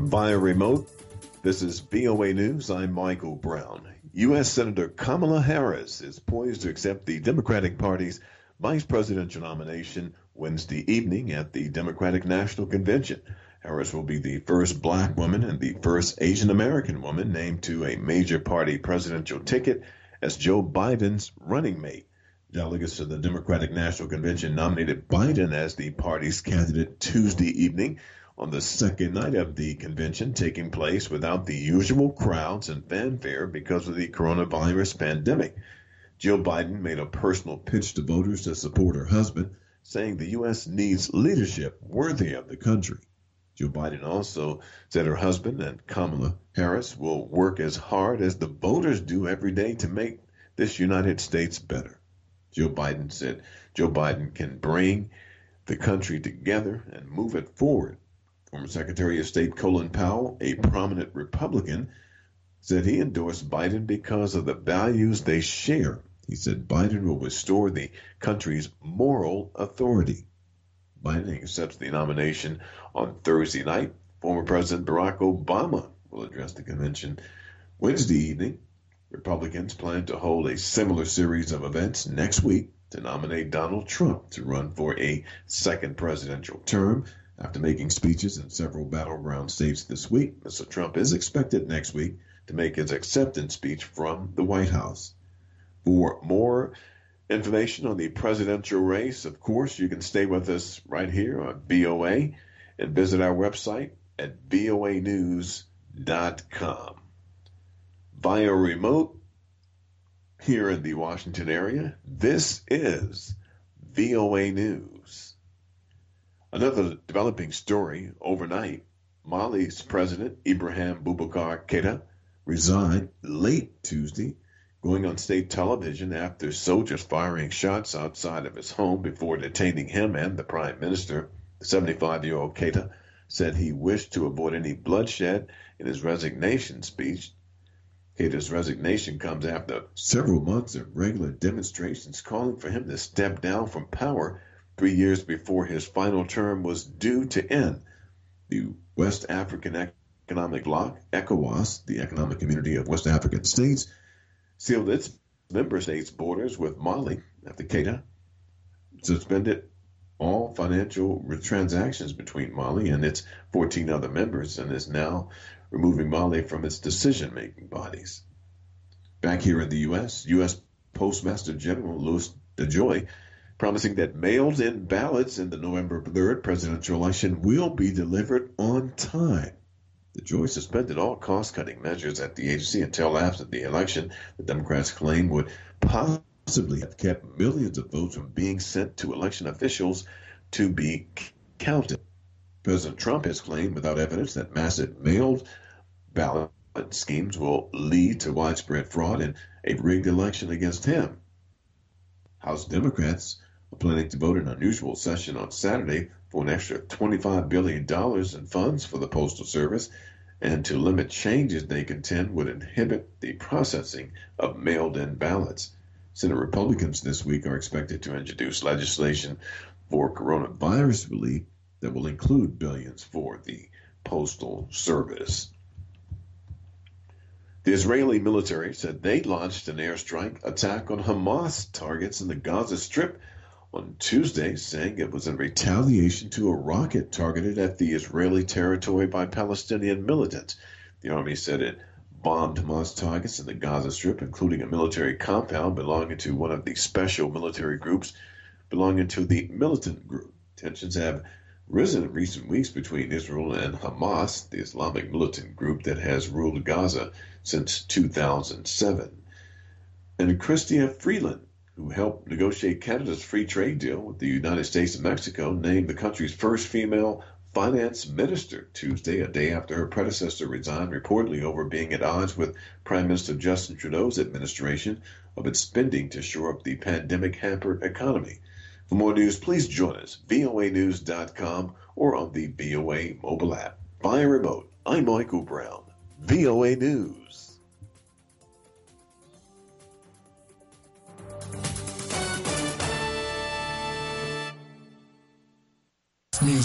via remote. This is VOA News. I'm Michael Brown. U.S. Senator Kamala Harris is poised to accept the Democratic Party's vice presidential nomination Wednesday evening at the Democratic National Convention. Harris will be the first black woman and the first Asian American woman named to a major party presidential ticket as Joe Biden's running mate. Delegates to the Democratic National Convention nominated Biden as the party's candidate Tuesday evening on the second night of the convention, taking place without the usual crowds and fanfare because of the coronavirus pandemic. Jill Biden made a personal pitch to voters to support her husband, saying the U.S. needs leadership worthy of the country. Joe Biden also said her husband and Kamala Harris will work as hard as the voters do every day to make this United States better. Joe Biden said Joe Biden can bring the country together and move it forward. Former Secretary of State Colin Powell, a prominent Republican, said he endorsed Biden because of the values they share. He said Biden will restore the country's moral authority. Biden accepts the nomination on Thursday night. Former President Barack Obama will address the convention Wednesday evening. Republicans plan to hold a similar series of events next week to nominate Donald Trump to run for a second presidential term. After making speeches in several battleground states this week, Mr. Trump is expected next week to make his acceptance speech from the White House. For more information on the presidential race, of course, you can stay with us right here on VOA and visit our website at voanews.com. Via remote here in the Washington area, this is VOA News. Another developing story overnight, Mali's President Ibrahim Boubacar Keïta resigned late Tuesday, going on state television after soldiers firing shots outside of his home before detaining him and the prime minister. The 75-year-old Keïta said he wished to avoid any bloodshed in his resignation speech. Keïta's resignation comes after several months of regular demonstrations calling for him to step down from power 3 years before his final term was due to end. The West African Economic Bloc, ECOWAS, the Economic Community of West African States, sealed its member states' borders with Mali after Keïta suspended all financial transactions between Mali and its 14 other members and is now removing Mali from its decision-making bodies. Back here in the U.S., U.S. Postmaster General Louis DeJoy promising that mailed-in ballots in the November 3rd presidential election will be delivered on time. DeJoy suspended all cost-cutting measures at the agency until after the election. The Democrats claim would possibly have kept millions of votes from being sent to election officials to be counted. President Trump has claimed without evidence that massive mailed ballot schemes will lead to widespread fraud and a rigged election against him. House Democrats are planning to vote an unusual session on Saturday for an extra $25 billion in funds for the Postal Service and to limit changes they contend would inhibit the processing of mailed-in ballots. Senate Republicans this week are expected to introduce legislation for coronavirus relief that will include billions for the Postal Service. The Israeli military said they launched an airstrike attack on Hamas targets in the Gaza Strip on Tuesday, saying it was in retaliation to a rocket targeted at the Israeli territory by Palestinian militants. The army said it bombed Hamas targets in the Gaza Strip, including a military compound belonging to one of the special military groups belonging to the militant group. Tensions have risen in recent weeks between Israel and Hamas, the Islamic militant group that has ruled Gaza since 2007. And Chrystia Freeland, who helped negotiate Canada's free trade deal with the United States and Mexico, named the country's first female finance minister Tuesday, a day after her predecessor resigned, reportedly over being at odds with Prime Minister Justin Trudeau's administration of its spending to shore up the pandemic-hampered economy. For more news, please join us, voanews.com or on the VOA mobile app. Via remote, I'm Michael Brown, VOA News.